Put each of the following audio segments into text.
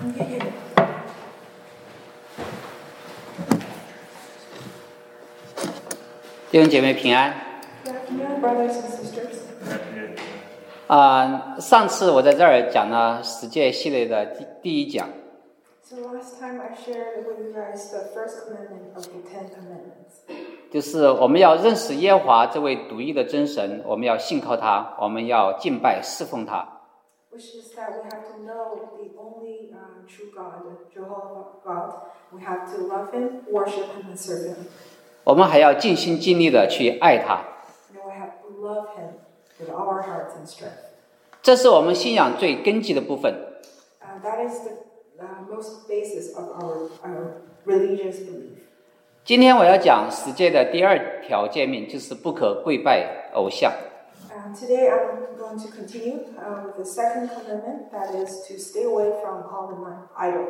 弟兄姐妹平安。上次我在这儿讲了十诫系列的第一讲。 So last time I shared with you guys the first commandment of the 10 Commandments. 就是我们要认识耶和华这位独一的真神，我们要信靠他，我们要敬拜侍奉他。 Which is that we have to know the only true God, Jehovah God. We have to love Him, worship Him, and serve Him. 我们还要尽心尽力的去爱他。 And we have to love Him with all our hearts and strength. 这是我们信仰最根基的部分。 That is the most basis of our religious belief. 今天我要讲十诫的第二条诫命，就是不可跪拜偶像。 Today I'm going to continue with the second commandment, that is to stay away from all the idols.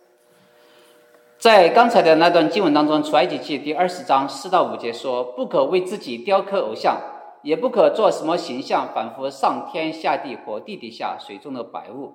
在刚才的那段经文当中，出埃及记第20章4到5节说，不可为自己雕刻偶像，也不可做什么形象，仿佛上天下地或地底下水中的百物。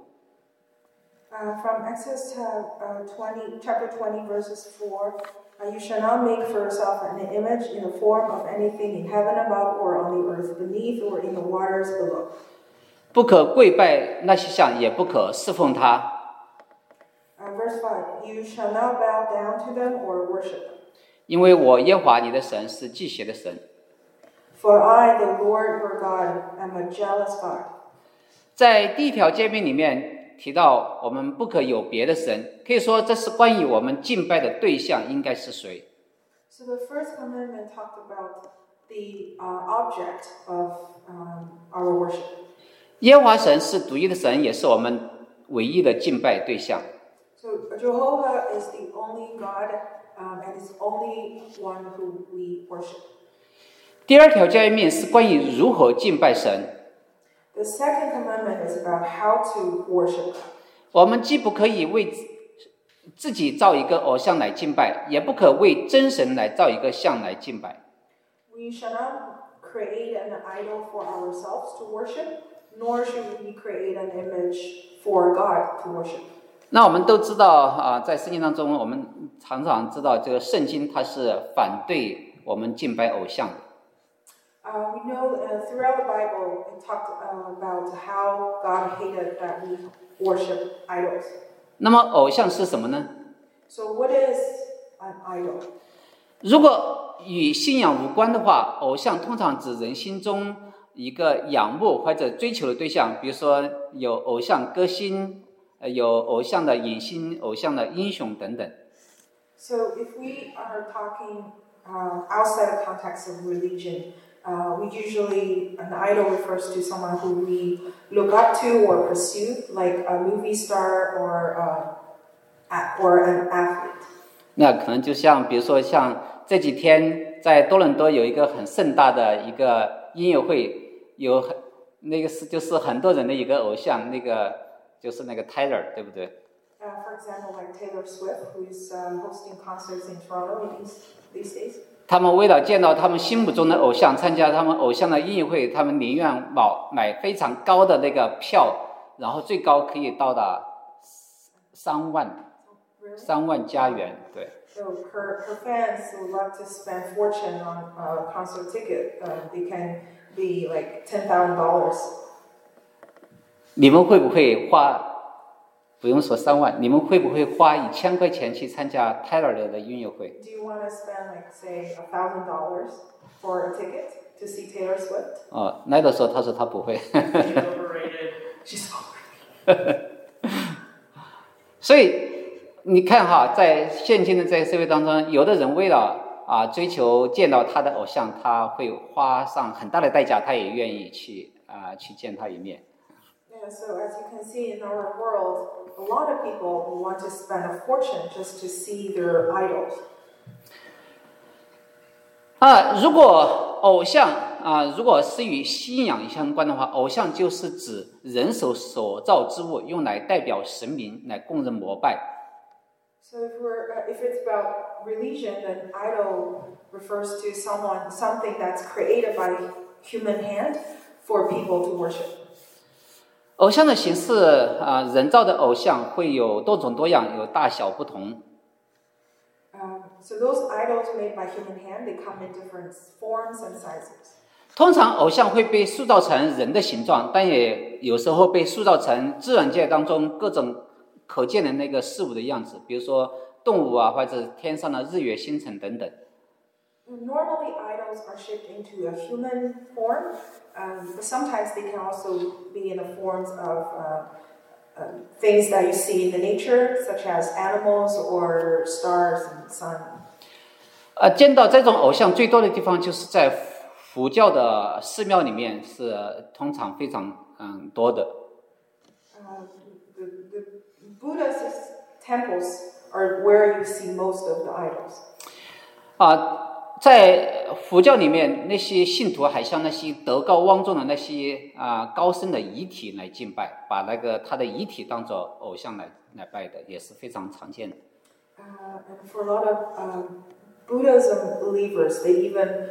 From Exodus chapter 20, verses 4, you shall not make for yourself an image in the form of anything in heaven above or on the earth beneath or in the waters below. 不可跪拜那些像，也不可侍奉他。 Verse 5, you shall not bow down to them or worship them. 因为我耶和华你的神是忌邪的神。 For I, the Lord your God, am a jealous God. 在第一条诫命里面提到，我们不可有别的神，可以说这是关于我们敬拜的对象应该是谁。 So the first commandment talked about the object of our worship. 耶和华神是独一的神，也是我们唯一的敬拜对象。 So Jehovah is the only God, and is only one who we worship. 第二条诫命是关于如何敬拜神。 The second commandment is about how to worship God. 我们既不可以为自己造一个偶像来敬拜，也不可为真神来造一个像来敬拜。 We shall not create an idol for ourselves to worship, nor should we create an image for God to worship. 那我们都知道在圣经当中，我们常常知道这个圣经它是反对我们敬拜偶像的。 We know throughout the Bible it talked about how God hated that we worship idols. 那么偶像是什么呢？ So what is an idol? 如果与信仰无关的话，偶像通常指人心中一个仰慕或者追求的对象，比如说有偶像歌星，有偶像的影星、偶像的英雄等等。 So if we are talking outside the context of religion, we usually, an idol refers to someone who we look up to or pursue, like a movie star or an athlete. 那可能就像比如说像这几天在多伦多有一个很盛大的一个音乐会，有那个是就是很多人的一个偶像，那个就是那个 Taylor， 对不对 ？For example, like Taylor Swift, who is hosting concerts in Toronto these days. 他们为了见到他们心目中的偶像，参加他们偶像的音乐会，他们宁愿买非常高的那个票，然后最高可以到达3万加元，对。 So her fans would love to spend fortune on a concert ticket. They can be like $10,000. 你们会不会花？不用说3万，你们会不会花1000块钱去参加 Taylor 的音乐会 ？Do you want to spend like say $1,000 for a ticket to see Taylor Swift? 奈德说，他说他不会。 She's overrated. 所以你看哈，在现今的这个社会当中，有的人为了追求见到他的偶像，他会花上很大的代价，他也愿意去见他一面。 Yeah, so as you can see in our world, a lot of people want to spend a fortune just to see their idols. 如果偶像如果是与信仰相关的话，偶像就是指人手所造之物，用来代表神明来供人膜拜。 So if it's about religion, then idol refers to something that's created by human hand for people to worship. 偶像的形式人造的偶像会有多种多样，有大小不同。 So those idols made by human hand, they come in different forms and sizes. 通常偶像会被塑造成人的形状，但也有时候被塑造成自然界当中各种可见的那个事物的样子，比如说动物啊，或者天上的日月星辰等等。 Normally, idols are shaped into a human form, but sometimes they can also be in the forms of things that you see in the nature, such as animals or stars and sun. 见到这种偶像最多的地方就是在佛教的寺庙里面，是通常非常多的。 The Buddha's temples are where you see most of the idols. 在佛教里面，那些信徒还向那些德高望重的那些高僧的遗体来敬拜，把那个他的遗体当作偶像来拜的，也是非常常见的。 And for a lot of Buddhism believers, they even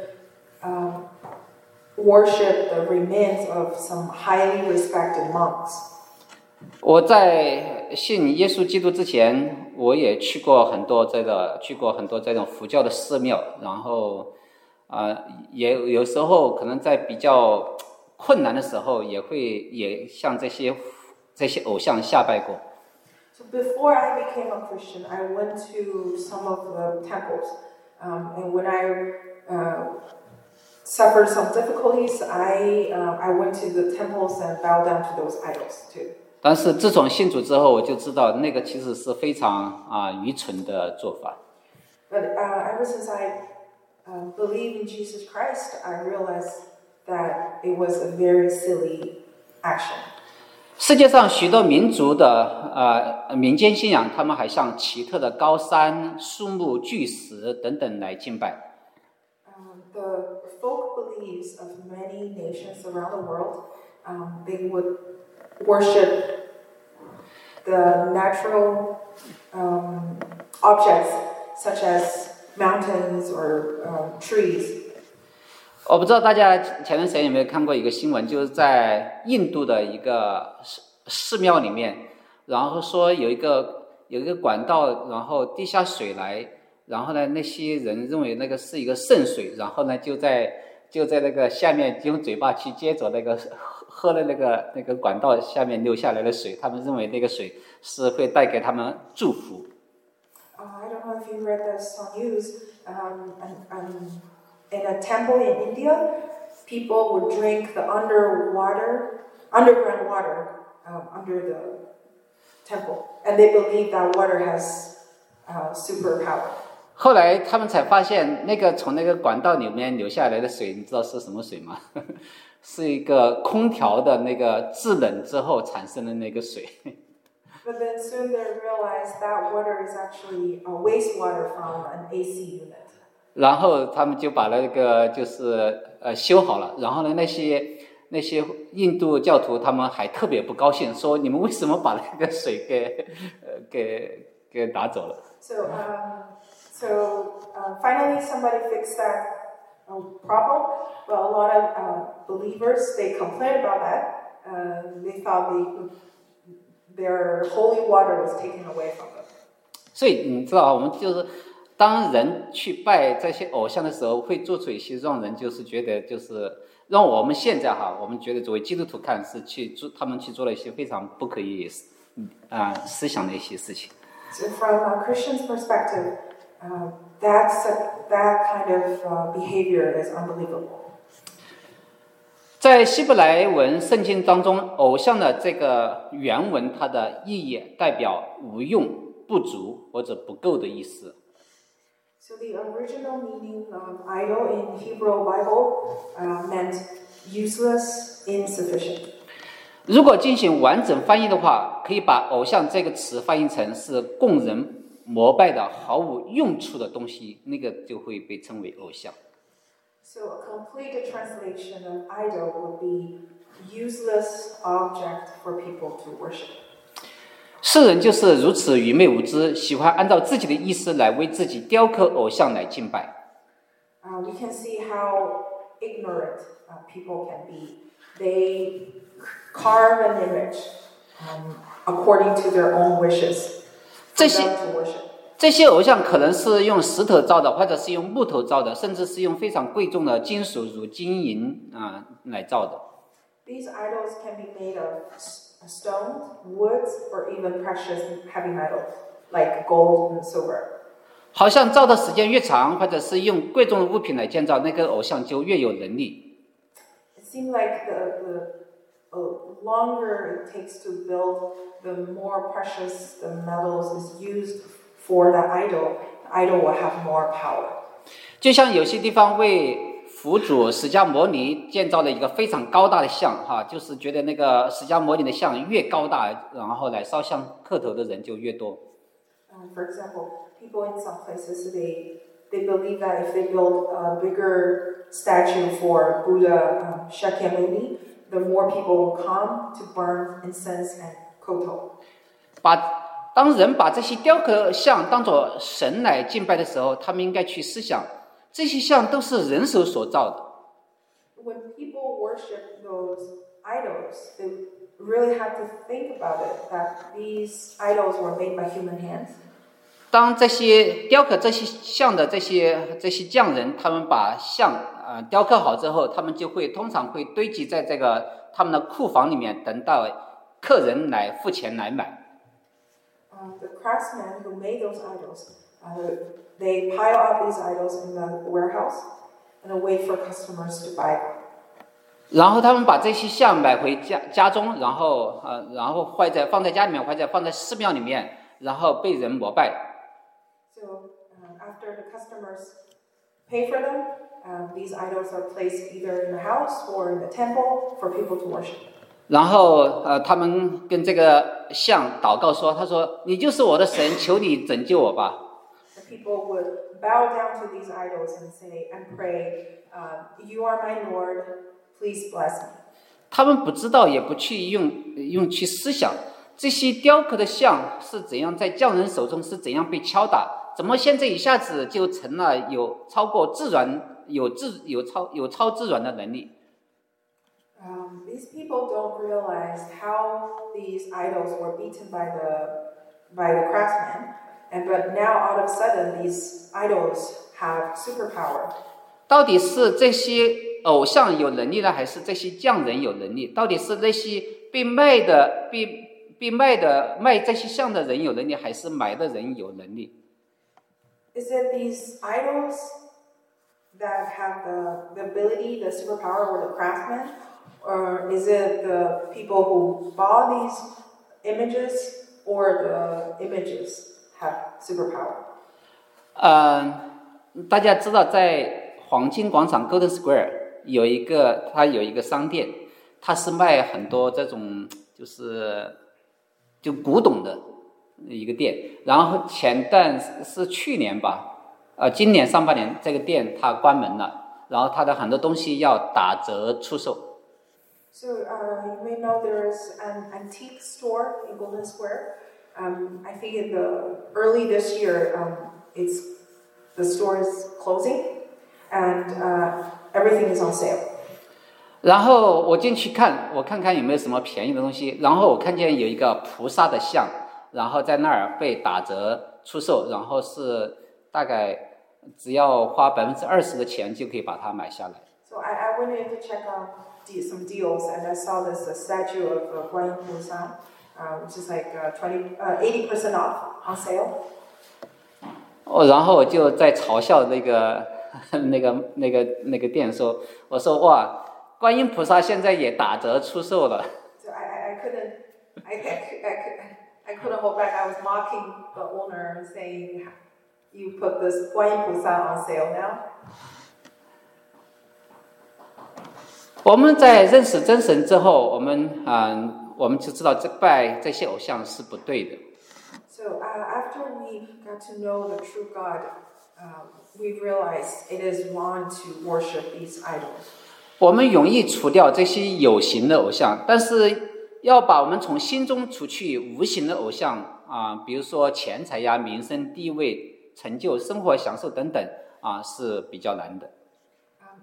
worship the remains of some highly respected monks. 我在信耶稣基督之前，我也去过很多这种佛教的寺庙，然后也有时候可能在比较困难的时候，也向这些偶像下拜过。 So before I became a Christian, I went to some of the temples, and when I suffered some difficulties, I went to the temples and bowed down to those idols too. 但是自从信主之后，我就知道那个其实是非常愚蠢的做法。 But ever since I believed in Jesus Christ, I realized that it was a very silly action. 世界上许多民族的民间信仰，他们还向奇特的高山、树木、巨石等等来敬拜。 The folk beliefs of many nations around the world, they would worship the natural objects such as mountains or trees. 我不知道大家前段时间有没有看过一个新闻，就是在印度的一个寺庙里面，然后说有一个管道，然后地下水来，然后呢那些人认为那个是一个圣水，然后呢就在那个下面用嘴巴去接着那个喝了那个管道下面流下来的水，他们认为那个水是会带给他们祝福。 I don't know if you read this on news. In a temple in India, people would drink the underground water under the temple, and they believe that water has superpower. 后来他们才发现，那个从那个管道里面流下来的水，你知道是什么水吗？是一个空调的那个制冷之后产生的那个水。 But then soon they realized that water is actually a wastewater from an AC unit. 然后他们就把那个就是修好了，然后呢那些印度教徒他们还特别不高兴，说你们为什么把那个水给拿走了？ So finally somebody fixed that problem. But a lot of believers, they complained about that. They thought their holy water was taken away from them. 所以你知道，我们就是当人去拜这些偶像的时候，会做出一些让人就是觉得就是让我们现在我们觉得作为基督徒看是他们去做了一些非常不可以思想的一些事情。 So from a Christian's perspective, that kind of behavior is unbelievable. 在希伯来文圣经当中，偶像的这个原文，它的意义代表无用、不足或者不够的意思。 So the original meaning of idol in Hebrew Bible meant useless, insufficient. 如果进行完整翻译的话，可以把偶像这个词翻译成是供人膜拜的毫无用处的东西，那个就会被称为偶像。 So a complete translation of idol would be useless object for people to worship. 世人就是如此愚昧无知，喜欢按照自己的意思来为自己雕刻偶像来敬拜。 We can see how ignorant people can be. they carve an image according to their own wishes for them to worship. 这些偶像可能是用石头造的，或者是用木头造的，甚至是用非常贵重的金属，如金银来造的。 These idols can be made of stone, wood, or even precious heavy metals like gold and silver. 好像造的时间越长，或者是用贵重的物品来建造，那个偶像就越有能力。 It seems like the longer it takes to build, the more precious the metals is used for the idol will have more power. 就像有些地方为佛祖释迦牟尼建造了一个非常高大的像，就是觉得那个释迦牟尼的像越高大，然后来烧香磕头的人就越多。 For example, people in some places they believe that if they build a bigger statue for Buddha Shakyamuni, the more people will come to burn incense and koto. 当人把这些雕刻像当作神来敬拜的时候，他们应该去思想，这些像都是人手所造的。 When people worship those idols, they really have to think about it, that these idols were made by human hands. 当这些雕刻这些像的这些匠人，他们把像雕刻好之后，他们就会通常会堆积在这个他们的库房里面，等到客人来付钱来买。 The craftsmen who made those idols, they pile up these idols in the warehouse and wait for customers to buy them. 然后他们把这些像买回家中，然后放在家里面，或者放在寺庙里面，然后被人膜拜。 So after the customers pay for them, these idols are placed either in the house or in the temple for people to worship. 然后他们跟这个像祷告说：“他说你就是我的神，求你拯救我吧。” The people would bow down to these idols and say and pray, "You are my Lord, please bless me." 他们不知道，也不去用去思想这些雕刻的像是怎样在匠人手中是怎样被敲打，怎么现在一下子就成了有超过自然、有超自然的能力。 These people don't realize how these idols were beaten by the craftsmen, but now all of a sudden these idols have superpower. 到底是这些偶像有能力呢，还是这些匠人有能力？到底是那些被卖这些像的人有能力，还是买的人有能力？ Is it these idols that have the ability, the superpower, or the craftsmen? Or is it the people who bought these images, or the images have superpower? 大家知道在黄金广场 Golden Square 有一个商店，它是卖很多这种就古董的一个店。然后前段是去年吧，今年上半年这个店它关门了，然后它的很多东西要打折出售。 So you may know there's an antique store in Golden Square. I think in early this year, the store is closing, and everything is on sale. 然后我进去看看有没有什么便宜的东西。然后我看见有一个菩萨的像，然后在那儿被打折出售，然后是大概只要花20%的钱就可以把它买下来。 So I went in to check out some deals, and I saw this statue of Guan Yin Pusa, which is like 80% off on sale. 然后我就在嘲笑那个店说，我说哇，观音菩萨现在也打折出售了。 So I couldn't hold back. I was mocking the owner and saying, "You put this Guan Yin Pusa on sale now." 我们在认识真神之后，我们就知道拜这些偶像是不对的。 So after we got to know the true God, we realized it is wrong to worship these idols. 我们容易除掉这些有形的偶像，但是要把我们从心中除去无形的偶像比如说钱财呀、名声、地位、成就、生活享受等等是比较难的。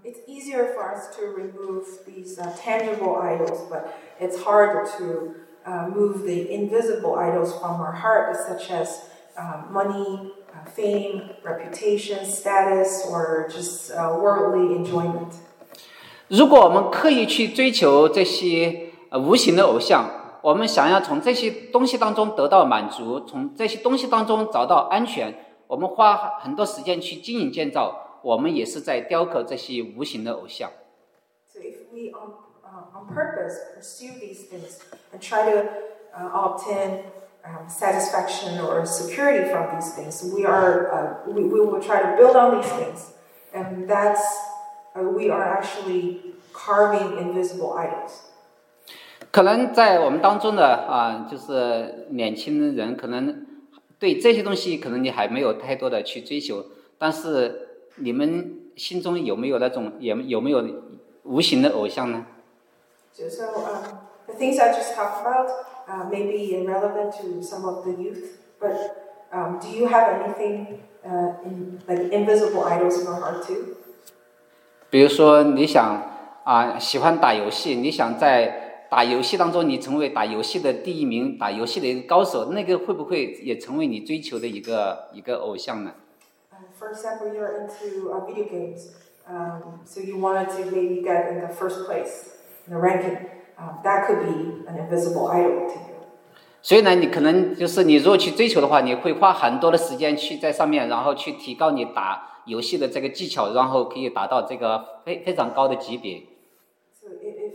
It's easier for us to remove these tangible idols, but it's harder to move the invisible idols from our heart, such as money, fame, reputation, status, or just worldly enjoyment. 如果我们刻意去追求这些无形的偶像，我们想要从这些东西当中得到满足，从这些东西当中找到安全，我们花很多时间去经营建造，我们也是在雕刻这些无形的偶像。 So if we on purpose pursue these things and try to obtain satisfaction or security from these things, we will try to build on these things, and we are actually carving invisible idols. 可能在我们当中的就是年轻人，可能对这些东西可能你还没有太多的去追求，但是你们心中有没有那种有没有无形的偶像呢？ So the things I just talked about may be irrelevant to some of the youth, but do you have anything like invisible idols in your heart too? 比如说你想喜欢打游戏，你想在打游戏当中你成为打游戏的第一名，打游戏的一个高手，那个会不会也成为你追求的一个偶像呢？ For example, you're into video games, so you wanted to maybe get in the first place in the ranking. That could be an invisible idol to you. 所以呢，你可能就是你如果去追求的话，你会花很多的时间去在上面，然后去提高你打游戏的这个技巧，然后可以达到这个非常高的级别。 So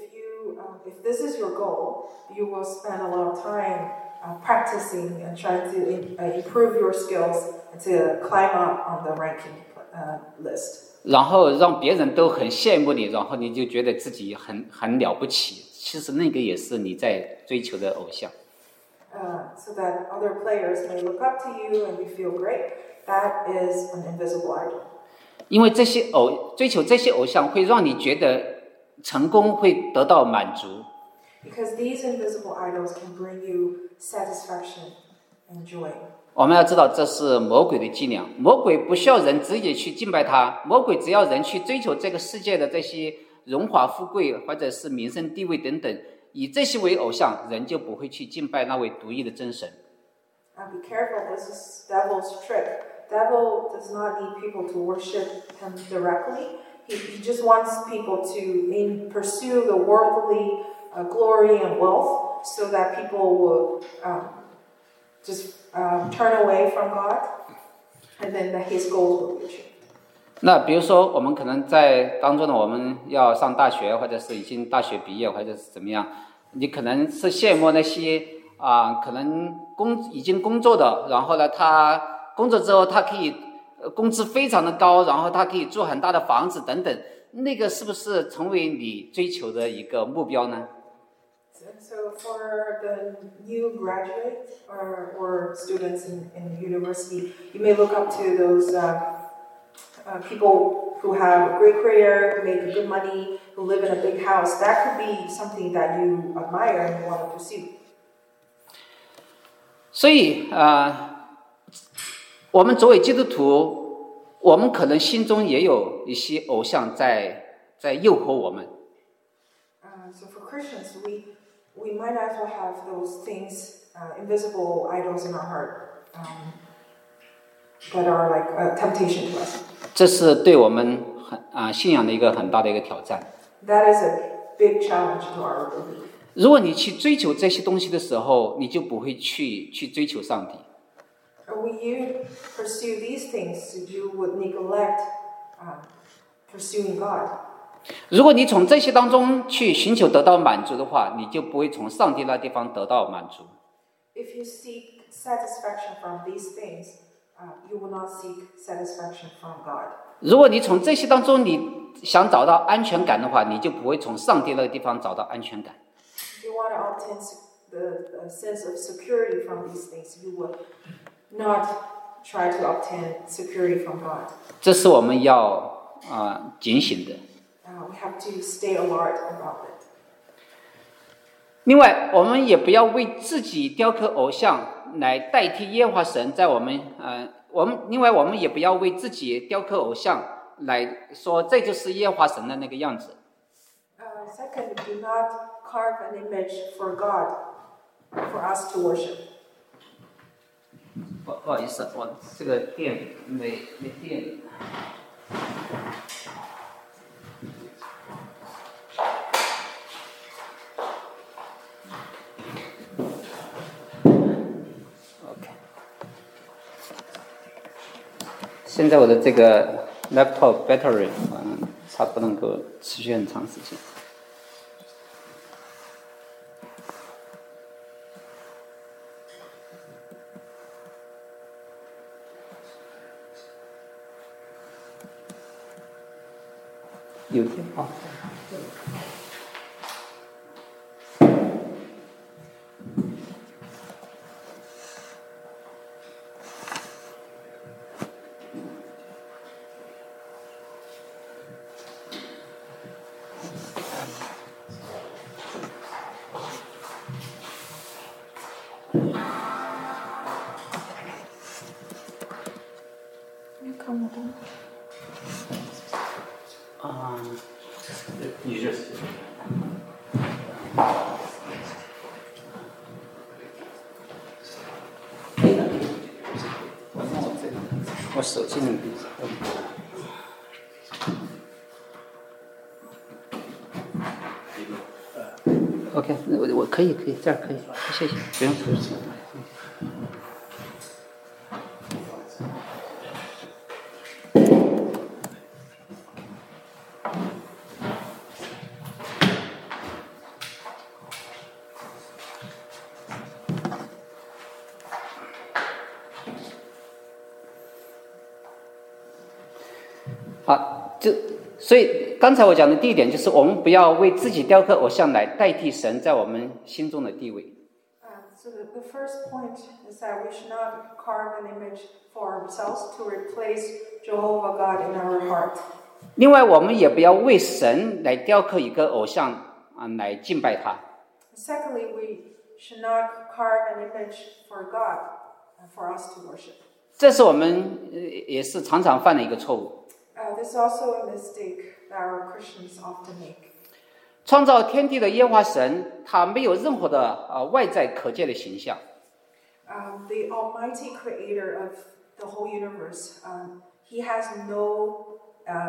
if this is your goal, you will spend a lot of time practicing and trying to improve your skills to climb up on the ranking list. 然后让别人都很羡慕你，然后你就觉得自己很了不起。其实那个也是你在追求的偶像。 So that other players may look up to you and you feel great. That is an invisible idol. 因为追求这些偶像会让你觉得成功，会得到满足。 Because these invisible idols can bring you satisfaction and joy. 我们要知道这是魔鬼的伎俩，魔鬼不需要人直接去敬拜他，魔鬼只要人去追求这个世界的这些荣华富贵或者是名声地位等等，以这些为偶像，人就不会去敬拜那位独一的真神。 Be careful, this is devil's trick. Devil does not need people to worship him directly. He just wants people to pursue the worldly glory and wealth so that people will just turn away from God, and then his goals will be achieved. 那比如说我们可能在当中呢，我们要上大学，或者是已经大学毕业，或者是怎么样，你可能是羡慕那些可能已经工作的，然后呢他工作之后他可以工资非常的高，然后他可以住很大的房子等等，那个是不是成为你追求的一个目标呢？ So for the new graduates or students in university, you may look up to those people who have a great career, who make good money, who live in a big house. That could be something that you admire and want to pursue. 所以我们作为基督徒，我们可能心中也有一些偶像在诱惑我们。 So for Christians, we might as well have those things, invisible idols in our heart, that are like a temptation to us. 这是对我们信仰的一个很大的一个挑战。 That is a big challenge to our belief. 如果你去追求这些东西的时候，你就不会去追求上帝。 When you pursue these things, you would neglect pursuing God. 如果你从这些当中去寻求得到满足的话，你就不会从上帝那地方得到满足。 If you seek satisfaction from these things, you will not seek satisfaction from God. 如果你从这些当中你想找到安全感的话，你就不会从上帝那个地方找到安全感。 If you want to obtain the sense of security from these things, you will not try to obtain security from God. 这是我们要警醒的。 We have to stay alert about it. 另外，我们也不要为自己雕刻偶像来代替耶和华神在我们也不要为自己雕刻偶像来说这就是耶和华神的那个样子。 Second, do not carve an image for God, for us to worship. 不好意思，我这个电没电。OK， 现在我的这个 laptop battery 它不能够持续很长时间。有电话。 你看不到。 你就是。我手机能比。OK， 我可以，这儿可以，谢谢，不用客气。所以刚才我讲的第一点就是，我们不要为自己雕刻偶像来代替神在我们心中的地位。 So the first point is that we should not carve an image for ourselves to replace Jehovah God in our heart. 另外，我们也不要为神来雕刻一个偶像来敬拜他。 Secondly, we should not carve an image for God for us to worship. 这是我们也是常常犯的一个错误。 This is also a mistake that our Christians often make. 创造天地的耶和华神，他没有任何的外在可见的形象。 The Almighty Creator of the whole universe, He has no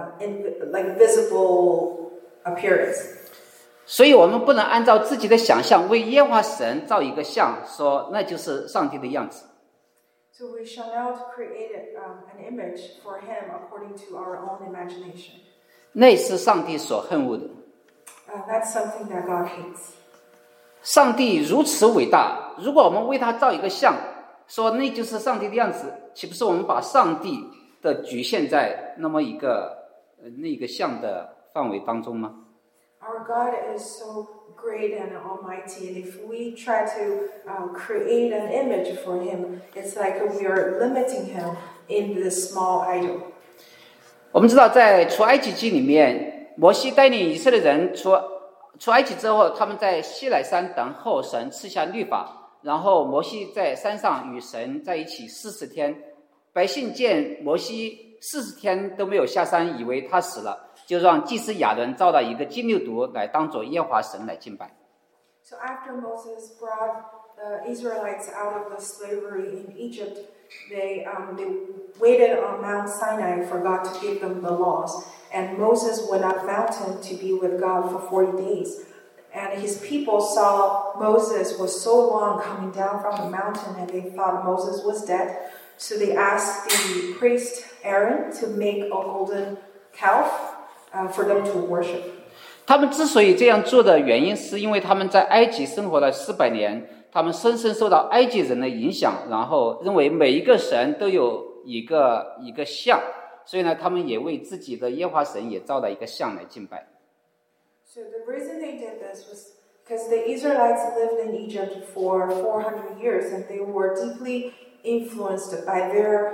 visible appearance. 所以我们不能按照自己的想象为耶和华神造一个像，说那就是上帝的样子。 So we shall not create an image for Him according to our own imagination. 那是上帝所恨恶的。 That's something that God hates. 上帝如此伟大，如果我们为他造一个像，说那就是上帝的样子，岂不是我们把上帝的局限在那么一个那个像的范围当中吗？ Our God is so great and almighty, and if we try to create an image for Him, it's like we are limiting Him in this small idol. 我们知道，在出埃及记里面，摩西带领以色列人出埃及之后，他们在西乃山等候神赐下律法，然后摩西在山上与神在一起40天。百姓见摩西40天都没有下山，以为他死了，就让祭司亚伦造了一个金牛犊来当作耶和华神来敬拜。 So after Moses brought the Israelites out of the slavery in Egypt, they waited on Mount Sinai for God to give them the laws. And Moses went up mountain to be with God for 40 days. And his people saw Moses was so long coming down from the mountain, and they thought Moses was dead. So they asked the priest Aaron to make a golden calf for them to worship. 他们之所以这样做的原因，是因为他们在埃及生活了400年，他们深深受到埃及人的影响，然后认为每一个神都有一个像，所以呢，他们也为自己的耶和华神也造了一个像来敬拜。 So the reason they did this was because the Israelites lived in Egypt for 400 years, and they were deeply influenced by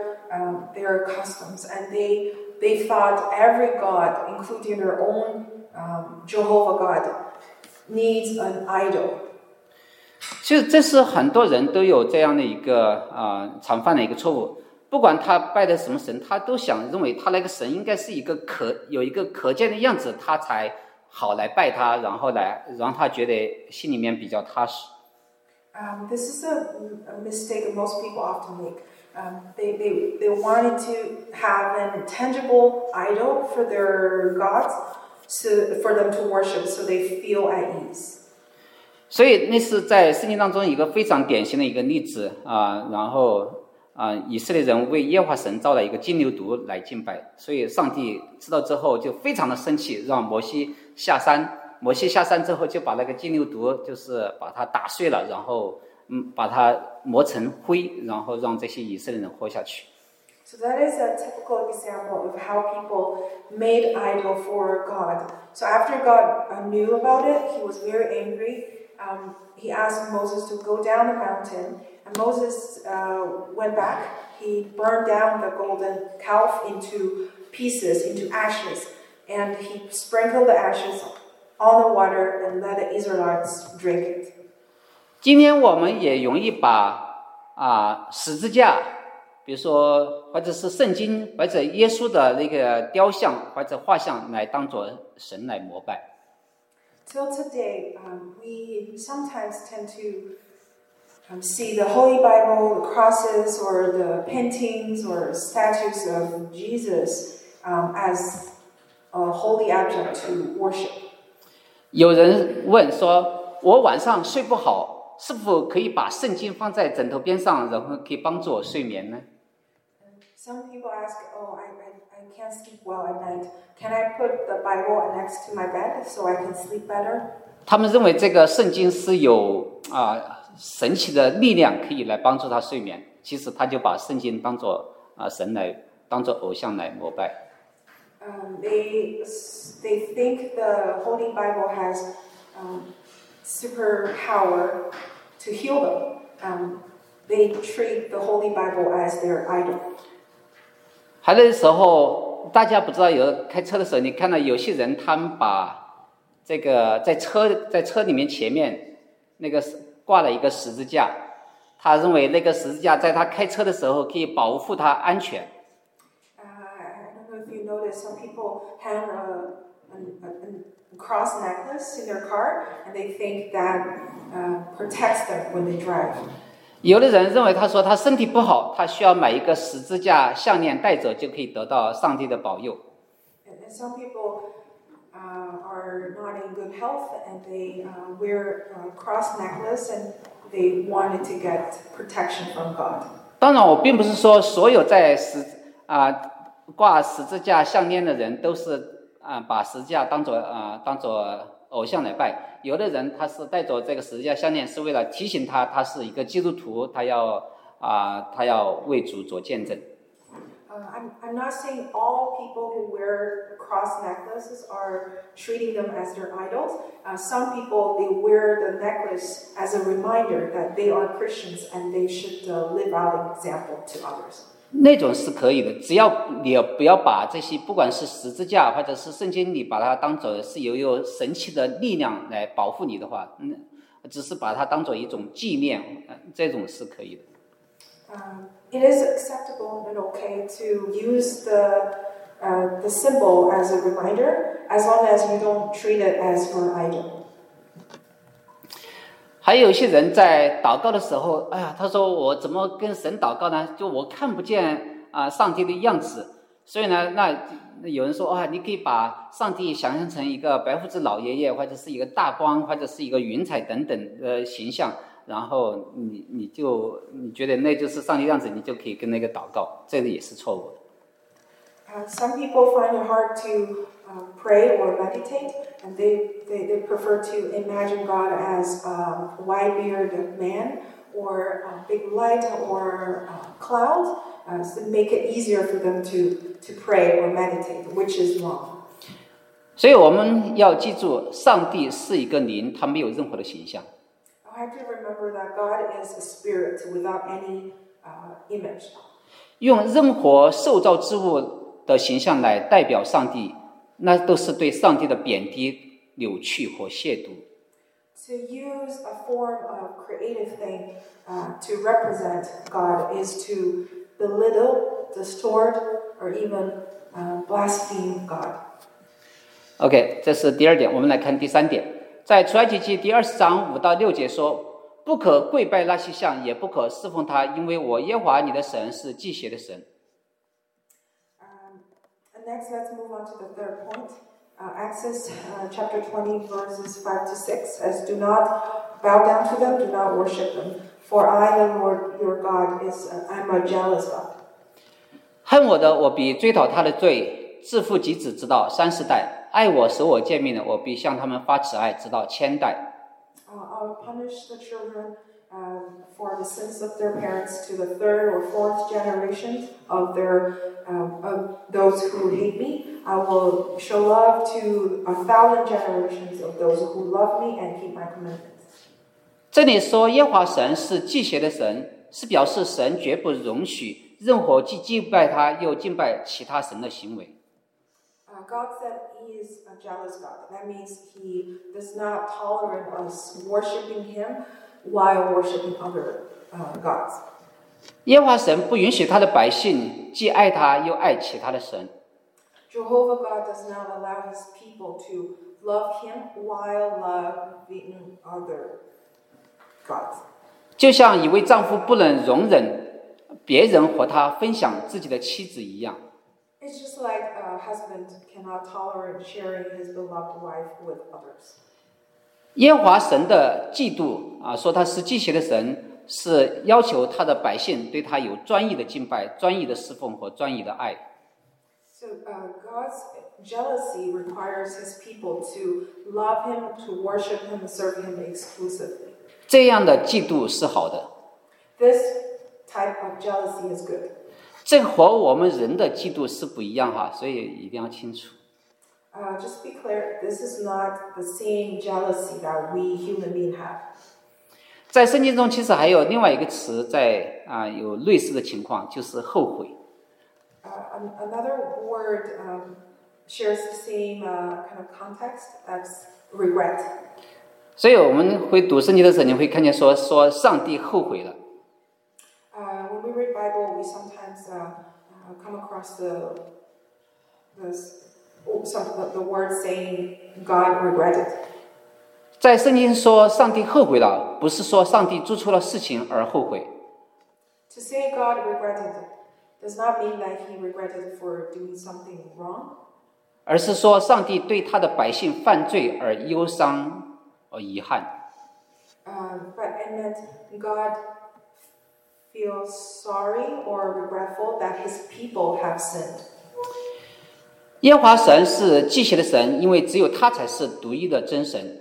their customs, and they thought every god, including their own Jehovah God, needs an idol. 其实这是很多人都有这样的一个常犯的一个错误， 不管他拜的什么神，他都认为他那个神应该是有一个可见的样子，他才好来拜他，然后让他觉得心里面比较踏实。 This is a mistake that most people often make. They wanted to have an tangible idol for their gods, for them to worship, so they feel at ease. 所以那是在圣经当中一个非常典型的一个例子然后以色列人为耶和华神造了一个金牛犊来敬拜，所以上帝知道之后就非常的生气，让摩西下山。摩西下山之后就把那个金牛犊就是把它打碎了，然后把它磨成灰，然后让这些以色列人活下去。 So that is a typical example of how people made idol for God. So after God knew about it, he was very angry. He asked Moses to go down the mountain, and Moses went back. He burned down the golden calf into pieces, into ashes, and he sprinkled the ashes on the water and let the Israelites drink it. 今天我们也容易把十字架，比如说或者是圣经或者耶稣的那个雕像或者画像来当作神来膜拜。 Till today, we sometimes tend to see the Holy Bible, the crosses, or the paintings or statues of Jesus as a holy object to worship. 有人问说，我晚上睡不好，是否可以把圣经放在枕头边上，然后可以帮助我睡眠呢？ Some people ask, I can't sleep well at night. Can I put the Bible next to my bed so I can sleep better? 他们认为这个圣经是有神奇的力量可以来帮助他睡眠，其实他就把圣经当作当作偶像来膜拜。 They think the Holy Bible has superpower to heal them. They treat the Holy Bible as their idol. 还有的时候，大家不知道开车的时候，你看到有些人他们把这个在车里面前面那个挂了一个十字架，他认为那个十字架在他开车的时候可以保护他安全。 I don't know if you noticed, some people hang a cross necklace in their car, and they think that protects them when they drive. 有的人认为他说他身体不好，他需要买一个十字架项链带走，就可以得到上帝的保佑。 And some people are not in good health, and they wear a cross necklace, and they wanted to get protection from God. 当然，我并不是说所有在挂十字架项链的人都是把十字架当作偶像来拜。有的人他是带着这个十字架项链，是为了提醒他是一个基督徒，他要为主做见证。 I'm not saying all people who wear cross necklaces are treating them as their idols. Some people, they wear the necklace as a reminder that they are Christians and they should live out an example to others. 那种是可以的，只要你不要把这些不管是十字架或者是圣经，你把它当作是有神奇的力量来保护你的话，只是把它当作一种纪念，这种是可以的。 It is acceptable and okay to use the symbol as a reminder, as long as you don't treat it as your idol. 还有一些人在祷告的时候，他说我怎么跟神祷告呢？就我看不见上帝的样子，所以呢，那有人说你可以把上帝想象成一个白胡子老爷爷，或者是一个大光，或者是一个云彩等等的形象，然后你觉得那就是上帝样子，你就可以跟那个祷告，这个也是错误的。 Some people find it hard to pray or meditate, and they prefer to imagine God as a white-bearded man or a big light or cloud, to make it easier for them to pray or meditate, which is wrong. 所以我们要记住，上帝是一个灵，他没有任何的形象。 I have to remember that God is a spirit without any image. 用任何受造之物的形象来代表上帝，那都是对上帝的贬低、扭曲和亵渎。 To use a form of creative thing to represent God is to belittle, distort, or even blaspheme God. OK， 这是第二点。我们来看第三点，在出埃及记第20章5到6节说：“不可跪拜那些像，也不可侍奉他，因为我耶和华你的神是忌邪的神。” And next, let's move on to the third point. Exodus chapter 20, verses 5 to 6 says, "Do not bow down to them, do not worship them, for I, the Lord your God, I'm a jealous God." 恨我的，我必追讨他的罪，自父及子，直到30代；爱我、守我诫命的，我必向他们发慈爱，直到1000代。 I'll punish the children for the sins of their parents to the third or fourth generation of those who hate me. I will show love to 1,000 generations of those who love me and keep my commandments. 这里说耶和华神是忌邪的神，是表示神绝不容许任何既敬拜他又敬拜其他神的行为。 God said He is a jealous God. That means He does not tolerate us worshiping Him while worshiping other gods. 耶和华神不允许他的百姓既爱他又爱其他的神。 Jehovah God does not allow His people to love Him while loving other gods. 就像一位丈夫不能容忍别人和他分享自己的妻子一样。 It's just like a husband cannot tolerate sharing his beloved wife with others. 耶和华神的嫉妒说他是忌邪的神，是要求他的百姓对他有专一的敬拜、专一的侍奉和专一的爱。 So God's jealousy requires His people to love Him, to worship Him, and serve Him exclusively. 这样的嫉妒是好的。 This type of jealousy is good. 这和我们人的嫉妒是不一样哈，所以一定要清楚。 Just be clear, this is not the same jealousy that we human beings have. 在圣经中，其实还有另外一个词在有类似的情况，就是后悔。 Another word shares the same kind of context as regret. 所以我们会读圣经的时候，你会看见说上帝后悔了。 When we read Bible, we sometimes come across the word saying God regretted. 在圣经说上帝后悔了，不是说上帝做错了事情而后悔。 To say God regretted does not mean that He regretted for doing something wrong. 而是说上帝对他的百姓犯罪而忧伤而遗憾。 But it meant God feels sorry or regretful that His people have sinned. 耶和华神是忌邪的神，因为只有他才是独一的真神。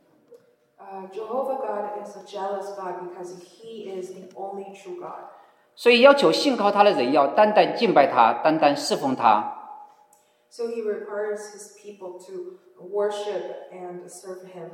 Jehovah God is a jealous God because He is the only true God. 所以要求信靠他的人要单单敬拜他，单单侍奉他。 So He requires His people to worship and serve Him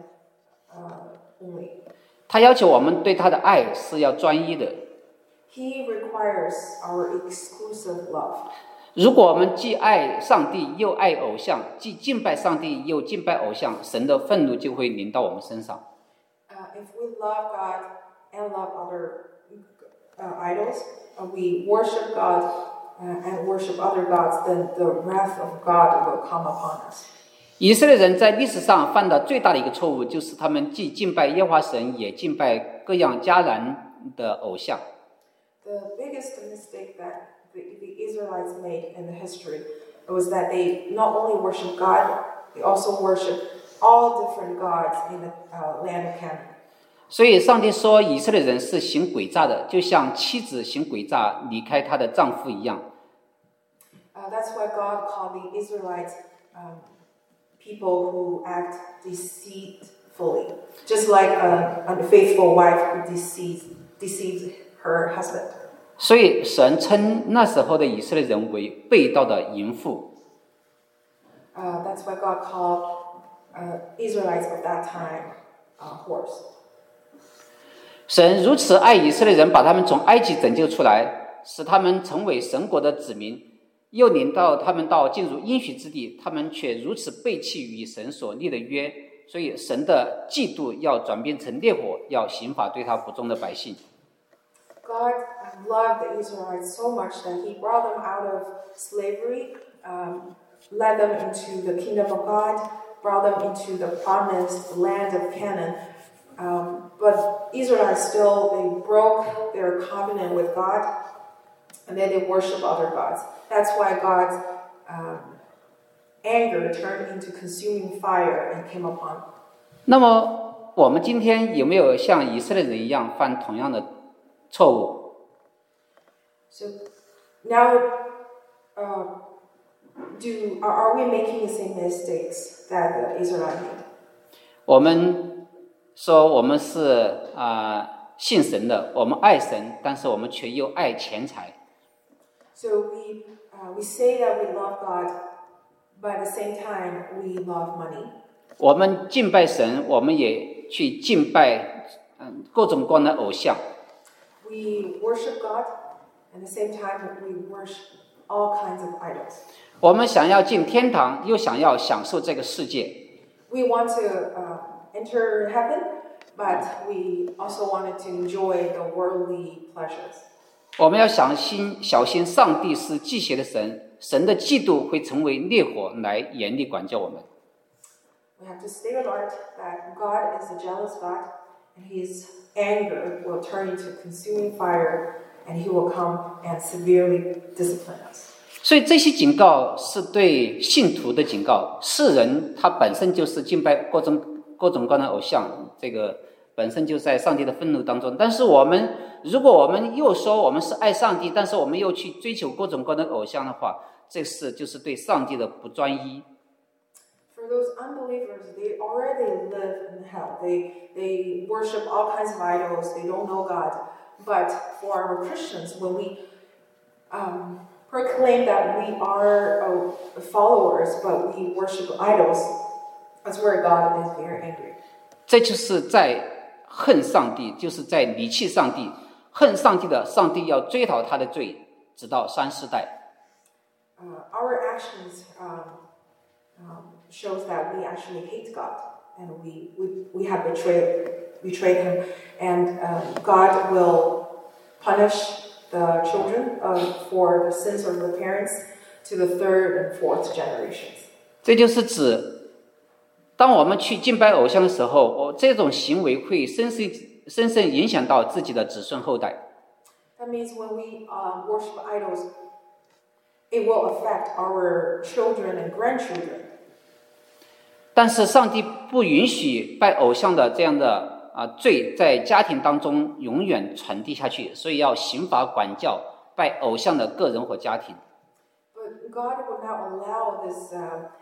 only. 他要求我们对他的爱是要专一的。 He requires our exclusive love. 如果我们既爱上帝又爱偶像，既敬拜上帝又敬拜偶像，神的愤怒就会临到我们身上。 If we love God and love other idols, we worship God and worship other gods, then the wrath of God will come upon us. 以色列人在历史上犯的最大的一个错误，就是他们既敬拜耶和华神，也敬拜各样迦南的偶像。 The biggest mistake that the Israelites made in the history was that they not only worship God, they also worship all different gods in the land of Canaan. 所以上帝说以色列人是行诡诈的，就像妻子行诡诈离开她的丈夫一样。 That's why God called the Israelites people who act deceitfully, just like an unfaithful wife who deceives her husband. 所以神称那时候的以色列人为背道的淫妇。 That's why God called Israelites of that time whores. 神如此爱以色列人，把他们从埃及拯救出来，使他们成为神国的子民，又领到他们到进入应许之地，他们却如此背弃与神所立的约，所以神的嫉妒要转变成烈火，要刑罚对他不忠的百姓。 God loved the Israelites so much that he brought them out of slavery, led them into the kingdom of God, brought them into the promised land of Canaan. But Israelites still, they broke their covenant with God, and then they worship other gods. That's why God's anger turned into consuming fire and came upon them. 那么我们今天有没有像以色列人一样犯同样的错误？ So now, are we making the same mistakes that the Israelites made? 我们说我们是信神的，我们爱神，但是我们却又爱钱财。 So we say that we love God, but at the same time we love money. 我们敬拜神，我们也去敬拜各种各样的偶像。 We worship God, at the same time we worship all kinds of idols. 我们想要进天堂，又想要享受这个世界。 We want to enter heaven, but we also wanted to enjoy the worldly pleasures. 我们要小心，上帝是忌邪的神，神的嫉妒会成为烈火来严厉管教我们。 We have to stay alert that God is a jealous God, and His anger will turn into consuming fire, and He will come and severely discipline us. 所以这些警告是对信徒的警告。世人他本身就是敬拜各种各样的偶像，这个本身就在上帝的愤怒当中。但是如果我们又说我们是爱上帝，但是我们又去追求各种各样的偶像的话，这就是对上帝的不专一。 For those unbelievers, they already live in hell. They worship all kinds of idols. They don't know God. But for our Christians, when we proclaim that we are followers, but we worship idols, that's where God is very angry. 这就是在恨上帝，就是在离弃上帝。恨上帝的，上帝要追讨他的罪，直到3、4代。 Our actions shows that we actually hate God, and we have betrayed Him, and God will punish the children for the sins of the parents to the 3rd and 4th generations. 这就是指，当我们去敬拜偶像的时候，这种行为会深深影响到自己的子孙后代。 That means when we worship idols, it will affect our children and grandchildren. 但是上帝不允许拜偶像的这样的罪在家庭当中永远传递下去，所以要刑罚管教拜偶像的个人或家庭。 But God will not allow this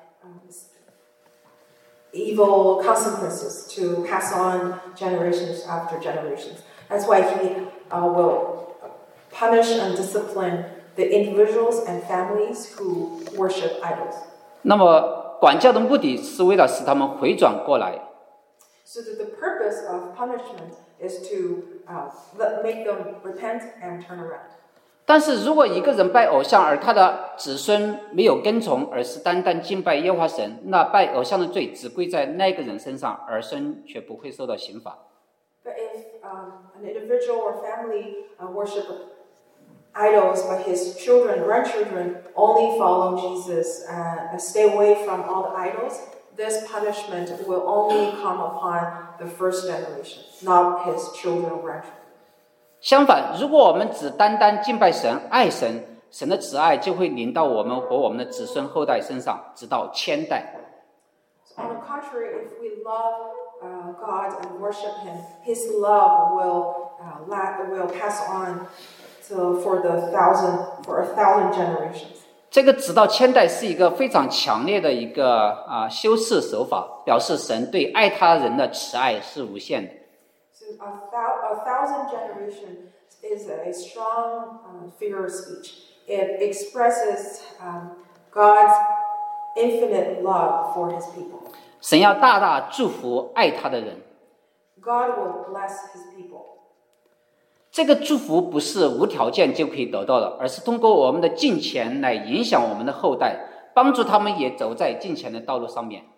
evil consequences to pass on generations after generations. That's why He will punish and discipline the individuals and families who worship idols. 那么管教的目的是为了使他们回转过来。 So that the purpose of punishment is to make them repent and turn around. 但是如果一个人拜偶像，而他的子孙没有跟从，而是单单敬拜耶和华神，那拜偶像的罪只归在那个人身上，儿孙却不会受到刑罚。 But if an individual or family worship idols, but his children, grandchildren only follow Jesus and stay away from all the idols, this punishment will only come upon the first generation, not his children or grandchildren. 相反，如果我们只单单敬拜神、爱神，神的慈爱就会临到我们和我们的子孙后代身上，直到1000代。 So on the contrary, if we love God and worship Him, His love will pass on for 1,000 generations. 这个直到1000代是一个非常强烈的一个修饰手法，表示神对爱他人的慈爱是无限的。 So a 1,000 generations is a strong figure of speech. It expresses God's infinite love for His people. 神要大大祝福爱他的人。 God will bless His people. 这个祝福不是无条件就可以得到的，而是通过我们的敬虔来影响我们的后代，帮助他们也走在敬虔的道路上面。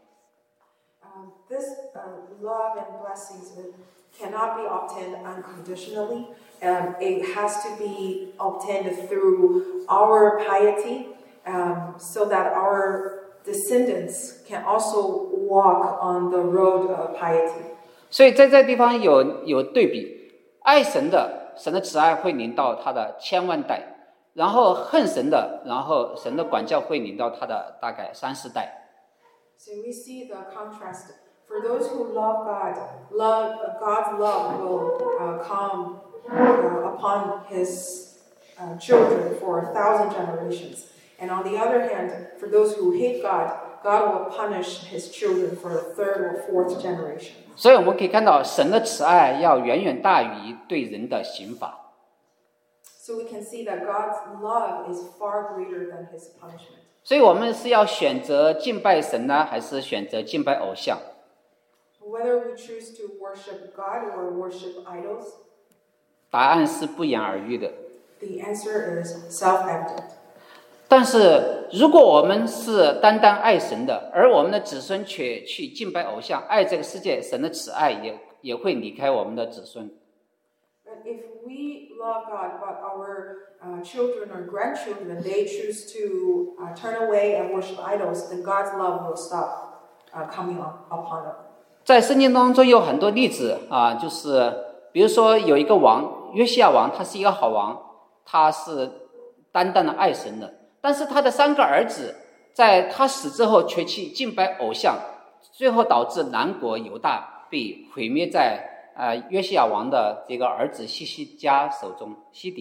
This love and blessings cannot be obtained unconditionally, it has to be obtained through our piety, so that our descendants can also walk on the road of piety. 所以在这地方有对比，爱神的，神的慈爱会临到他的千万代，然后恨神的，然后神的管教会临到他的大概30代。 So we see the contrast. For those who love God, God's love will come upon His children for 1,000 generations. And on the other hand, for those who hate God, God will punish His children for the 3rd or 4th generation. 所以我们可以看到，神的慈爱要远远大于对人的刑罚。 So we can see that God's love is far greater than His punishment. 所以我们是要选择敬拜神呢，还是选择敬拜偶像？ Whether we choose to worship God or worship idols, 答案是不言而喻的。 the answer is self-evident. 但是如果我们是单单爱神的，而我们的子孙却去敬拜偶像，爱这个世界，神的慈爱也会离开我们的子孙。 But if we love God, but our children or grandchildren, they choose to turn away and worship idols, then God's love will stop coming upon them. 在圣经当中有很多例子啊，就是比如说有一个王约西亚王，他是一个好王，他是单单的爱神的，但是他的3个儿子在他死之后却去敬拜偶像，最后导致南国犹大被毁灭在约西亚王的这个儿子西底家手中。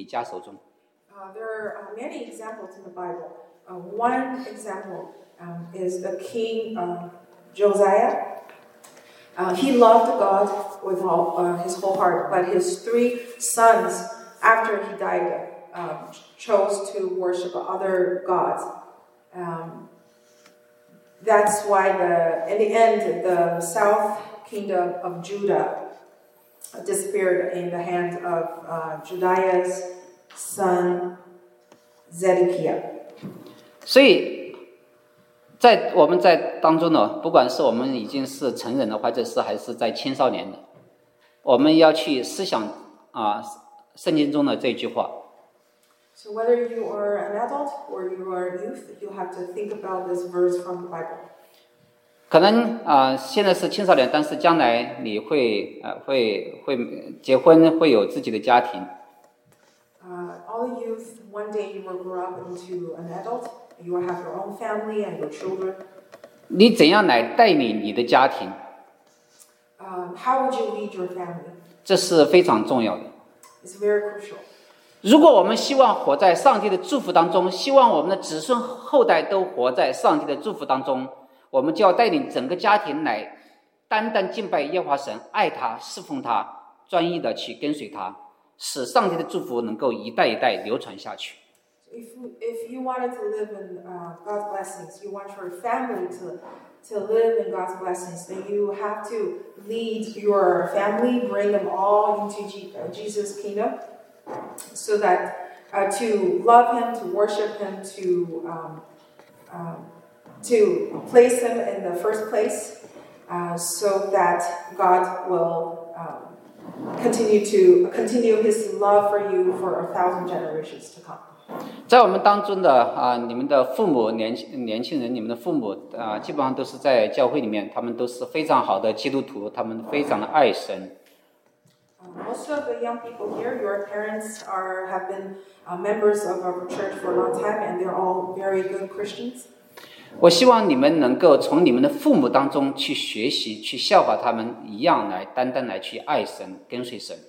There are many examples in the Bible. One example is the king Josiah. He loved God with all his whole heart, but his 3 sons, after he died, chose to worship other gods. That's why in the end, the south kingdom of Judah disappeared in the hand of Judaiah's son Zedekiah. 所以我们在当中呢，不管是我们已经是成人的，或者是还是在青少年的，我们要去思想圣经中的这句话。 So whether you are an adult or you are a youth, you have to think about this verse from the Bible. 可能现在是青少年，但是将来你会结婚，会有自己的家庭。 All youth, one day you will grow up into an adult. You will have your own family and your children. 你怎样来带领你的家庭？ How would you lead your family? 这是非常重要的。 It's very crucial. 如果我们希望活在上帝的祝福当中，希望我们的子孙后代都活在上帝的祝福当中，我们就要带领整个家庭来单单敬拜耶和华神，爱他，侍奉他，专一的去跟随他，使上帝的祝福能够一代一代流传下去。 If you wanted to live in God's blessings, you want your family to live in God's blessings, then you have to lead your family, bring them all into Jesus' kingdom, so that to love Him, to worship Him, to place Him in the first place, so that God will continue His love for you for 1,000 generations to come. 在我们当中的你们的父母年轻人，你们的父母基本上都是在教会里面，他们都是非常好的基督徒，他们非常的爱神。 Most of the young people here, your parents have been members of our church for a long time, and they're all very good Christians. 我希望你们能够从你们的父母当中去学习，去效法他们一样来单单来去爱神，跟随神。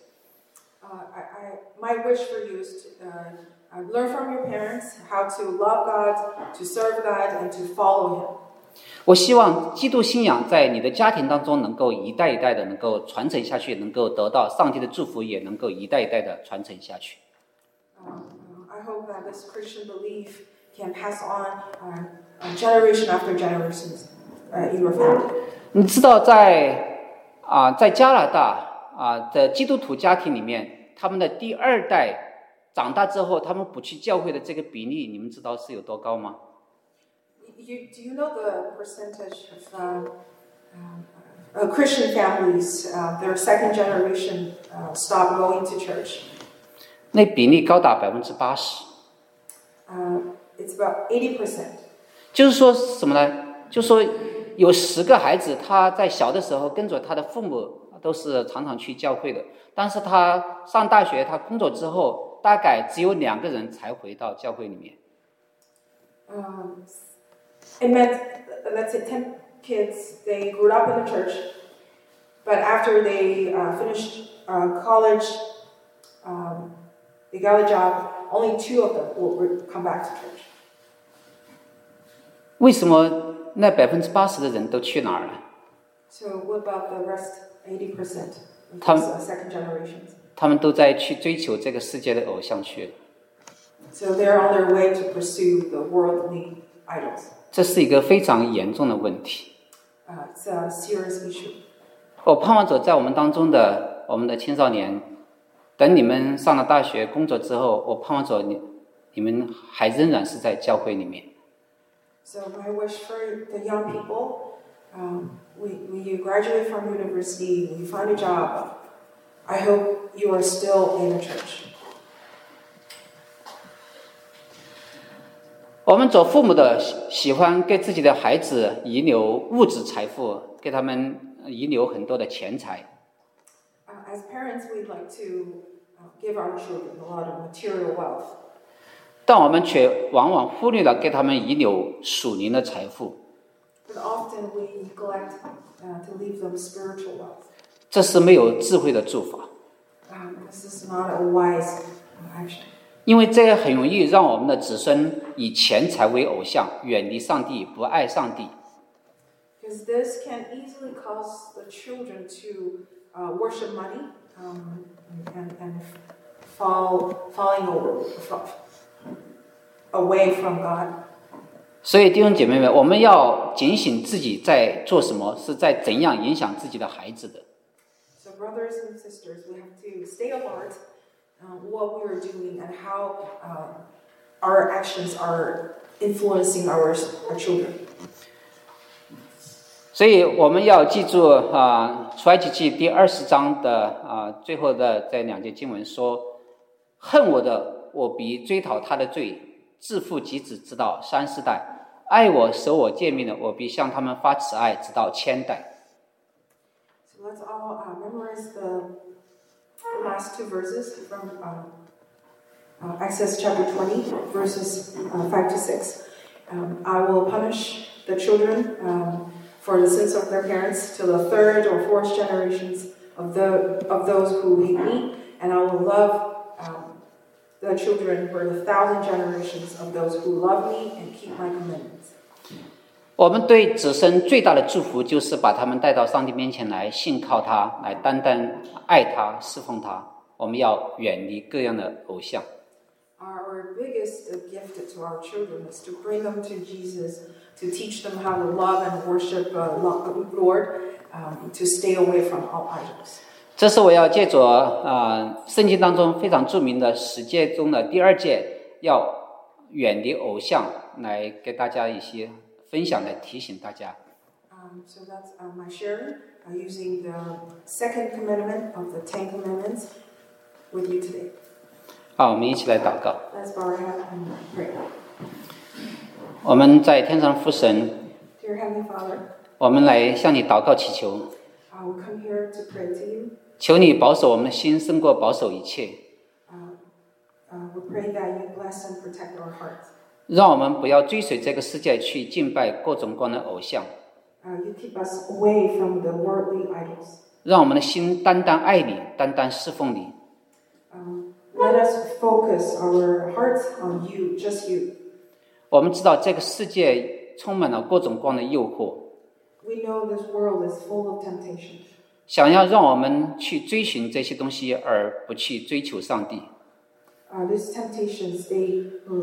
My wish for you is to learn from your parents how to love God, to serve God, and to follow Him. 我希望基督信仰在你的家庭当中能够一代一代的能够传承下去，能够得到上帝的祝福，也能够一代一代的传承下去。 I hope that this Christian belief can pass on generation after generation in your family. 你知道在加拿大的基督徒家庭里面，他们的第2代长大之后，他们不去教会的这个比例，你们知道是有多高吗？ Do you know the percentage of Christian families, their second generation stop going to church? 那比例高达80%。 It's about 80%. 就是说什么呢？就是说有10个孩子，他在小的时候跟着他的父母都是常常去教会的，但是他上大学，他工作之后，大概只有2个人才回到教会里面。 It meant, let's say 10 kids, they grew up in the church, but after they finished college, they got a job, only 2 of them will come back to church. 为什么那80%的人都去哪儿了？ So what about the rest 80% of 他们 these, second generations? 他们都在去追求这个世界的偶像去了。 So they're on their way to pursue the worldly idols. 这是一个非常严重的问题。 It's a serious issue. 我盼望着在我们当中的我们的青少年，等你们上了大学工作之后，我盼望着你们还仍然是在教会里面。 So my wish for the young people, when you graduate from university, when you find a job, I hope you are still in the church. 我们做父母的喜欢给自己的孩子遗留物质财富，给他们遗留很多的钱财。 As parents, we'd like to give our children a lot of material wealth. 但我们却往往忽略了给他们遗留属灵的财富， But often we neglect to leave them spiritual wealth. 这是没有智慧的做法。 This is not a wise action. 因为这很容易让我们的子孙以钱财为偶像，远离上帝，不爱上帝。 Because this can easily cause the children to worship money and falling away from God. 所以弟兄姐妹们，我们要警醒自己在做什么，是在怎样影响自己的孩子的。 So brothers and sisters, we have to stay alert what we are doing and how our actions are influencing our children. 所以我们要记住出埃及记第20章的最后的这2节经文说：恨我的，我必追讨他的罪，自父及子直到3、4代；爱我、守我诫命的，我必向他们发慈爱，直到1000代。 So let's all memorize the last 2 verses from Exodus chapter 20, verses 5 to 6. I will punish the children for the sins of their parents to the 3rd or 4th generations of those who hate me, and I will love the children for the 1,000 generations of those who love me and keep my commandments. 我们对子孙最大的祝福，就是把他们带到上帝面前来，信靠他，来单单爱他，侍奉他。我们要远离各样的偶像。 Our biggest gift to our children is to bring them to Jesus, to teach them how to love and worship Lord, to stay away from all idols. 这是我要借着圣经当中非常著名的10诫中的第2诫，要远离偶像，来给大家一些分享，来提醒大家。 So that's my sharing using the 2nd commandment of the 10 commandments with you today. 好，我们一起来祷告。 Let's bow our head and pray. 我们在天上父神， Dear Heavenly Father, 我们来向你祷告祈求， I will come here to pray to you. 求你保守我们的心胜过保守一切， We pray that you bless and protect our hearts. 让我们不要追随这个世界去敬拜各种各样的偶像， You keep us away from the worldly idols. 让我们的心单单爱你，单单侍奉你。 Let us focus our hearts on you, just you. 我们知道这个世界充满了各种各样的诱惑， We know this world is full of temptation. 想要让我们去追寻这些东西，而不去追求上帝。 These temptations, they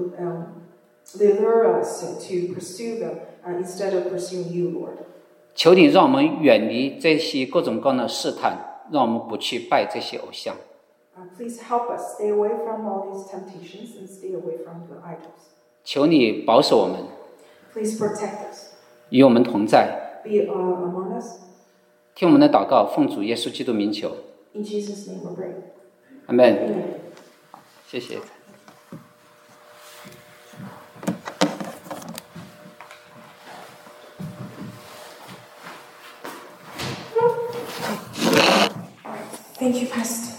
lure us to pursue them instead of pursuing you, Lord. 求你让我们远离这些各种各样的试探，让我们不去拜这些偶像。 Please help us stay away from all these temptations and stay away from the idols. 求你保守我们， Please protect us. 与我们同在。 Be among us. 听我们的祷告，奉主耶稣基督名求， In Jesus' name we pray. 阿门。 Amen. 谢谢。 Thank you, Pastor.